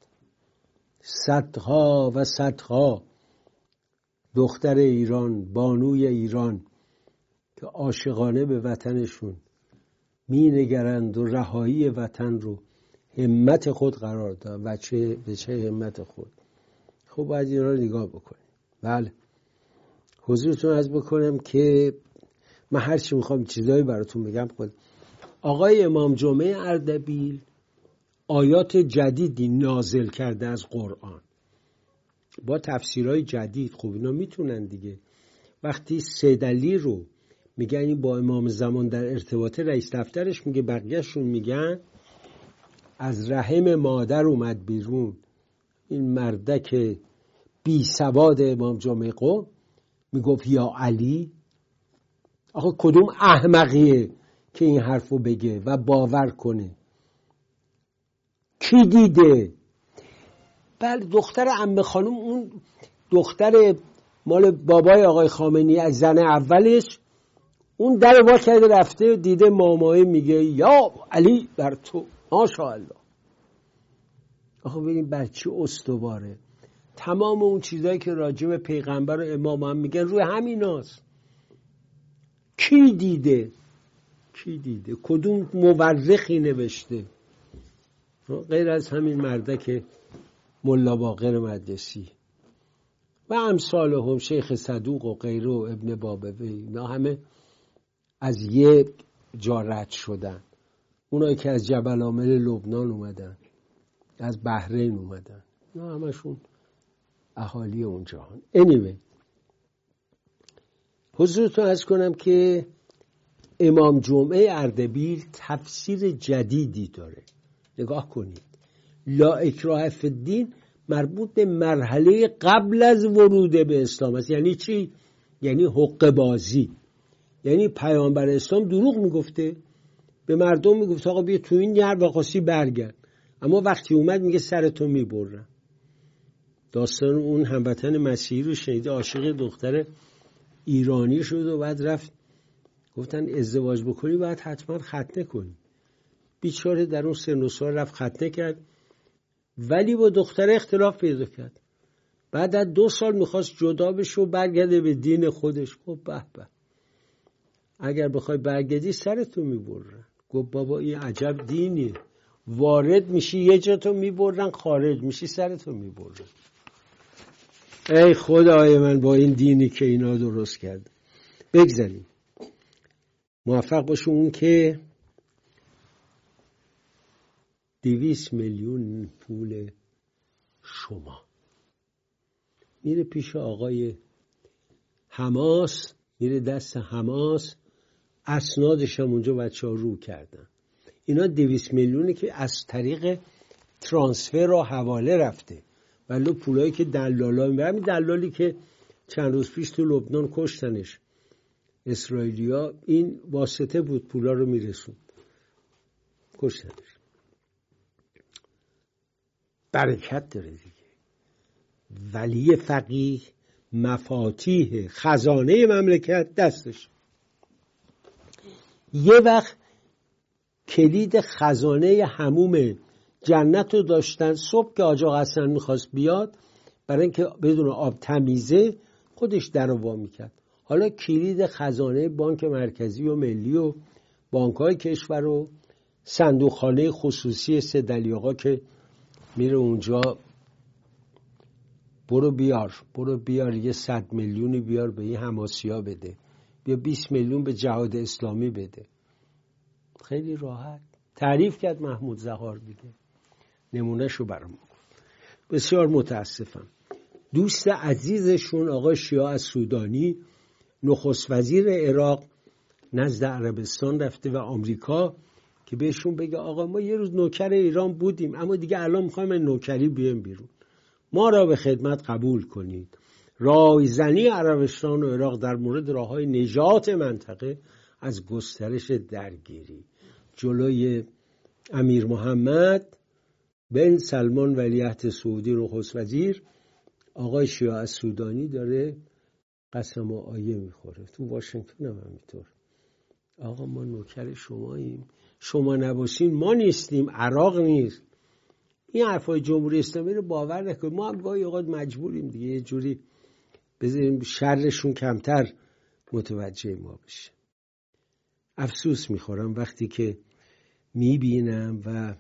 صدها و صدها دختر ایران، بانوی ایران که عاشقانه به وطنشون می نگرند و رهایی وطن رو همت خود قرار داد و به چه همت خود. خب باید این را نگاه بکنیم. بله حضورتون عرض بکنم که من هرچی میخوام چیزایی براتون بگم. خود آقای امام جمعه اردبیل آیات جدیدی نازل کرده از قرآن با تفسیرهای جدید. خب اینا میتونن دیگه. وقتی سیدعلی رو میگن این با امام زمان در ارتباط، رئیس دفترش میگه بقیهشون میگن از رحم مادر اومد بیرون. این مردک بی سواد امام جمعه قم میگفت یا علی. آخه کدوم احمقیه که این حرفو بگه و باور کنه؟ کی دیده؟ بله دختر عمه خانم، اون دختر مال بابای آقای خامنه‌ای از زن اولش، اون در وا کرده رفته دیده مامایی میگه یا علی بر تو. ماشاءالله. آخه ببین بر چی استواره. تمام اون چیزایی که راجع به پیغمبر و امام هم میگن روی همیناست. کی دیده؟ کی دیده؟ کدوم مورخی نوشته؟ غیر از همین مردک ملا باقر مجلسی و امثال هم، شیخ صدوق و غیره و ابن بابوی، اینا همه از یک جا رد شدن. اونایی که از جبل عامل لبنان اومدن، از بحرین اومدن، اینا همشون اهالی اونجا هن. anyway حضورتون عرض کنم که امام جمعه اردبیل تفسیر جدیدی داره. نگاه کنید. لا اکراه فی الدین مربوط به مرحله قبل از ورود به اسلام است. یعنی چی؟ یعنی حقه بازی. یعنی پیامبر اسلام دروغ میگفته، به مردم میگفت آقا بیا تو این نهر وقاصی برگرد. اما وقتی اومد میگه سرتو میبرن. داستان اون هموطن مسیحی رو شنیده، عاشق دختر ایرانی شد و بعد رفت گفتن ازدواج بکنی باید حتما ختنه کنی. بیچاره در اون سن و سال رفت ختنه کرد، ولی با دختر اختلاف پیدا کرد. بعد از 2 سال میخواست جدا بشه و برگرده به دین خودش. گفت به به، اگر بخوای برگردی سرتو میبرن. گفت بابا این عجب دینیه، وارد میشی یه جا تو میبرن، خارج میشی سرتو میبرن. ای خدای من با این دینی که اینا درست کرد. بگذاریم موفق باشه. اون که 200 میلیون پول شما میره پیش آقای حماس، میره دست حماس، اسنادش هم اونجا بچه‌ها رو کردن. اینا 200 میلیونی که از طریق ترانسفر و حواله رفته، ولی پولایی که دلالا میبرن. دلالی که چند روز پیش تو لبنان کشتنش اسرائیلیا، این واسطه بود پولا رو میرسون، کشتنش. برکت داره دیگه. ولی فقیه مفاتیح خزانه مملکت دستش. یه وقت کلید خزانه حموم جنت رو داشتن. صبح که آقا حسن میخواست بیاد برای اینکه بدون آب تمیزه، خودش در رو وا میکرد. حالا کلید خزانه بانک مرکزی و ملی و بانک‌های کشور و صندوقخانه خصوصی سید علی آقا که میره اونجا، برو بیار یه 100 میلیونی بیار به این حماسیا بده، بیا 20 میلیون به جهاد اسلامی بده. خیلی راحت تعریف کرد محمود زهار دیگه، نمونهشو برام. بسیار متاسفم. دوست عزیزشون آقای شیعه السودانی، نخست وزیر عراق، نزد عربستان رفته و آمریکا که بهشون بگه آقا ما یه روز نوکر ایران بودیم، اما دیگه الان میخوایم نوکری بیایم بیرون، ما را به خدمت قبول کنید. رایزنی عربستان و عراق در مورد راههای نجات منطقه از گسترش درگیری. جلوی امیر محمد بن سلمان ولیعهد سعودی نخست وزیر، آقای شیعه السودانی داره قسم و آیه میخوره. تو واشنگتن هم همینطور. آقا ما نوکر شماییم، شما نباشین ما نیستیم، عراق نیست. این حرفای جمهوری اسلامی رو باور نکنید. ما هم گاهی اوقات مجبوریم دیگه یه جوری بذاریم شرشون کمتر متوجه ما بشه. افسوس میخورم وقتی که میبینم و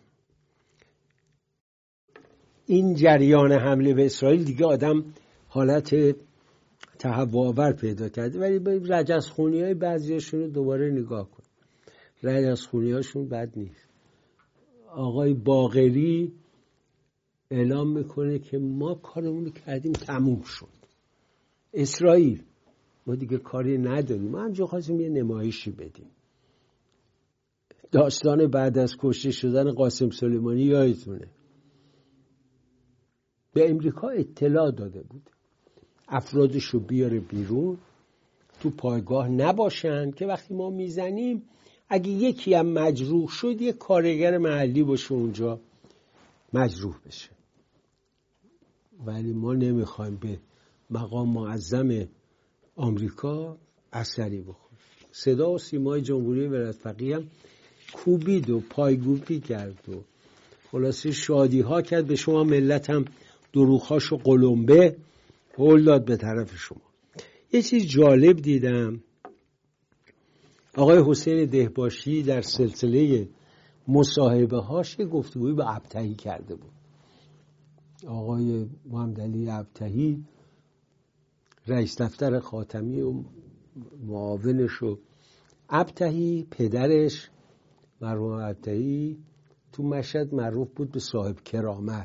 این جریان حمله به اسرائیل دیگه آدم حالت تهوع‌آور پیدا کرده. ولی رجزخونی‌های بعضیاشون رو دوباره نگاه کن، رجزخونی‌هاشون بد نیست. آقای باقری اعلام میکنه که ما کارمون رو کردیم، تموم شد. اسرائیل ما دیگه کاری نداریم، ما همجا خواستیم یه نمایشی بدیم. داستان بعد از کشته شدن قاسم سلیمانی یادتونه، به امریکا اطلاع داده بود افرادشو بیاره بیرون، تو پایگاه نباشن که وقتی ما میزنیم اگه یکی هم مجروح شد یه کارگر محلی باشه اونجا مجروح بشه. ولی ما نمیخوایم به مقام معظم آمریکا اثری بخوره. صدا و سیمای جمهوری ولایت فقیه هم کوبید و پایگوبی کرد و خلاصه شادی ها کرد به شما. ملت هم دروخاش و قلمبه هول داد به طرف شما. یه چیز جالب دیدم، آقای حسین دهباشی در سلسله مصاحبه هاش گفتگویی به ابطحی کرده بود. آقای محمدعلی ابطحی رئیس دفتر خاتمی و معاونش و ابطحی پدرش مرحوم ابطحی تو مشهد معروف بود به صاحب کرامت.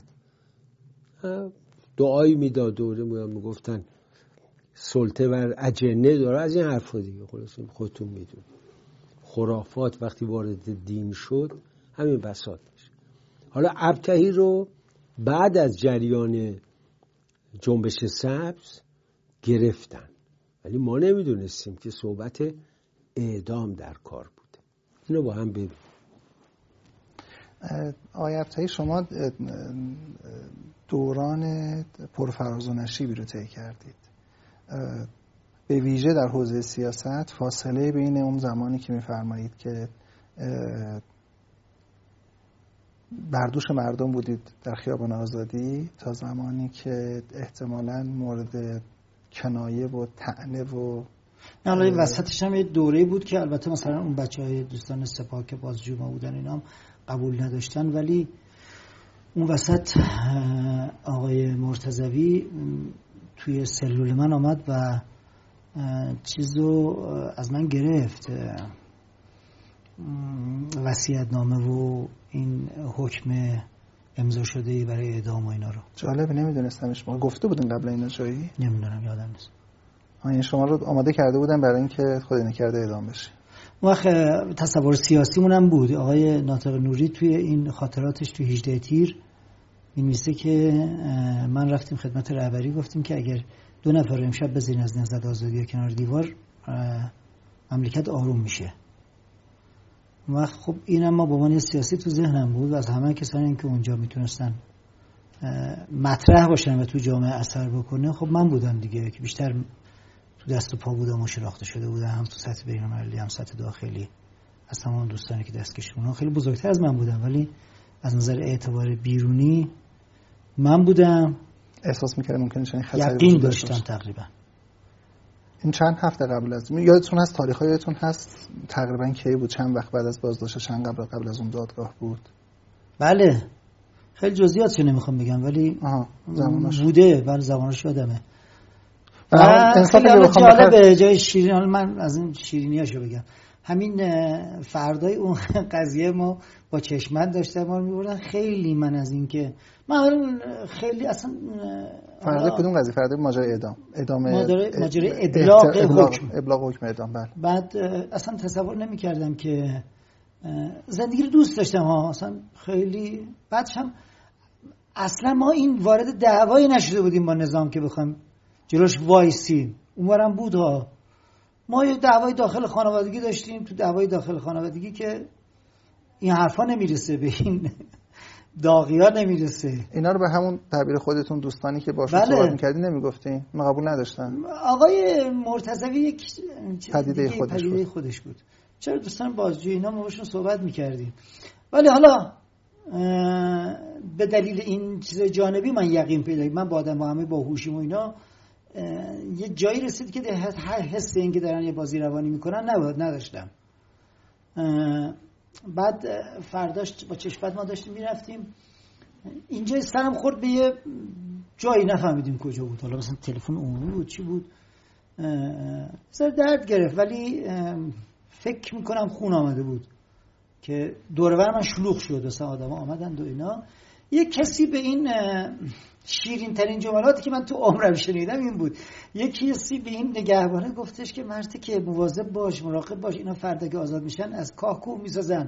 دعایی میداد و میگفتن سلطه بر اجنه داره، از این حرفا دیگه. خلاص خودتون میدونید خرافات وقتی وارد دین شد همین بساط میشه. حالا ابطحی رو بعد از جریان جنبش سبز گرفتن، ولی ما نمیدونستیم که صحبت اعدام در کار بوده. اینو با هم ببینیم. آقای ابطحی، شما دوران پرفراز و نشیبی رو طی کردید، به ویژه در حوزه سیاست. فاصله بین اون زمانی که می‌فرمایید که بردوش مردم بودید در خیابان آزادی تا زمانی که احتمالاً مورد کنایه و طعنه و حالا این وسطش هم یه دوره بود که البته مثلا اون بچهای دوستان سپاه که بازجو ما بودن اینا هم قبول نداشتن، ولی اون وسط آقای مرتضوی توی سلول من آمد و چیزو از من گرفت، وصیت‌نامه و این حکم امضا شده برای اعدام و اینا رو. جالب، نمیدونستمش. ما گفته بودین قبل اینا جایی؟ نمیدونم، یادم نیست. این شما رو آماده کرده بودن برای اینکه خود نکرده اعدام بشه. وقت تصور سیاسیمون هم بود. آقای ناطق نوری توی این خاطراتش توی 18 تیر می‌نویسه که من رفتیم خدمت رهبری گفتیم که اگر 2 نفر رو امشب بزنین از نهضت آزادی کنار دیوار مملکت آروم میشه. وقت خب اینم ما به عنوان سیاسی تو ذهنم بود و از همه کسانی که اونجا میتونستن مطرح باشن و تو جامعه اثر بکنه خب من بودم دیگه، که بیشتر تو دست و پا بودم و شناخته شده بودم، هم تو سطح بین‌المللی هم سطح داخلی. از تمام دوستانی که دستکشون خیلی بزرگتر از من بودن، ولی از نظر اعتبار بیرونی من بودم. احساس می‌کردم ممکنه چنین خطری یقین داشتم تقریبا. این چند هفته قبل از یادتون هست؟ تاریخ‌ها یادتون هست تقریبا کی بود؟ چند وقت بعد از بازداشت؟ چند قبل از اون دادگاه بود؟ بله، خیلی جزئیاتش نمیخوام بگم ولی زمانش بوده، ولی زمانش یادمه. خیلی جالبه جای شیرین، من از این شیرینیاشو بگم. همین فردای اون قضیه ما با چشمت داشتن ما میبردن. خیلی من از این که من خیلی اصلا فردای کدوم قضیه؟ فردای ماجرای اعدام ماجرای ابلاغ حکم اعدام. بله. بعد اصلا تصور نمی‌کردم که زندگی رو دوست داشتم ها، اصلا خیلی. بعدش هم اصلا ما این وارد دعوایی نشده بودیم با نظام که بخوایم جلوش وایسیم. اونورم بود ها، ما یه دعوای داخل خانوادگی داشتیم، تو دعوای داخل خانوادگی که این حرفا نمیرسه، به این داغیا نمیرسه. اینا رو به همون تعبیر خودتون دوستانی که باشون صحبت می‌کردین نمیگفتین؟ ما قبول نداشتن. آقای مرتضوی یک پدیده خودش بود. چرا دوستان بازجویی اینا ما باشون صحبت می‌کردیم، ولی حالا به دلیل این چیز جانبی من یقین پیدا کردم. من با آدم با همه باهوشیم و اینا یه جایی رسید که حس این که دارن یه بازی روانی میکنن نداشتم. بعد فرداش با چشمت ما داشتیم میرفتیم، اینجا سرم خورد به یه جایی نفهمیدیم کجا بود، حالا مثلا تلفن عمومی بود چی بود، سر درد گرفت، ولی فکر میکنم خون آمده بود که دورور من شلوغ شد، مثلا آدم ها آمدند و اینا. یه کسی به این شیرین ترین جملاتی که من تو عمرم شنیدم این بود، یکی کسی به این نگهبانه گفتش که مرتی که مواظب باش، مراقب باش، اینا فردا که آزاد میشن از کاه کوه میسازن.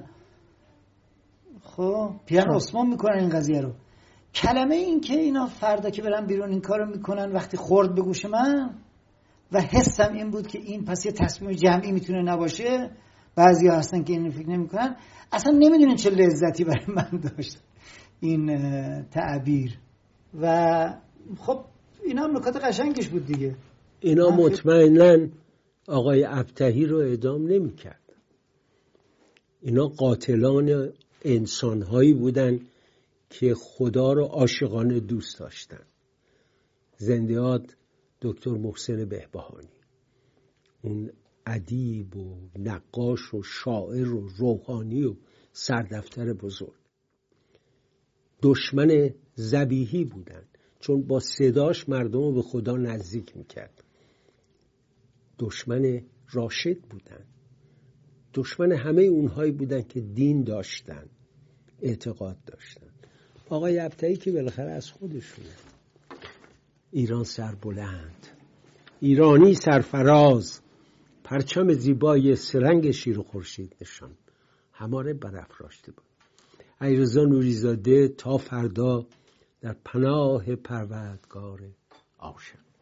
خب پیرن عثمان میکنن این قضیه رو. کلمه این که اینا فردا که برن بیرون این کارو میکنن وقتی خورد به گوش من و حسم این بود که این پس یه تصمیم جمعی میتونه نباشه. بعضیا هستن که اینو فکر نمیکنن، اصلا نمیدونن چه لذتی برای من داشت این تعبیر. و خب اینا هم نکات قشنگش بود دیگه. اینا مطمئناً آقای ابطحی رو اعدام نمی‌کرد. اینا قاتلان انسان‌هایی بودن که خدا رو عاشقانه دوست داشتن. زنده یاد دکتر محسن بهبهانی، اون ادیب و نقاش و شاعر و روحانی و سردفتر بزرگ. دشمن ذبیحی بودن چون با صداش مردم رو به خدا نزدیک میکرد. دشمن راشد بودن، دشمن همه اونهایی بودن که دین داشتن، اعتقاد داشتن. آقای ابطحی که بالاخره از خودشونه. ایران سربلند، ایرانی سرفراز، پرچم زیبای سرنگ شیر و خورشید نشان، هماره برافراشته بود. علیرضا نوری‌زاده تا فردا در پناه پروردگار عاشق.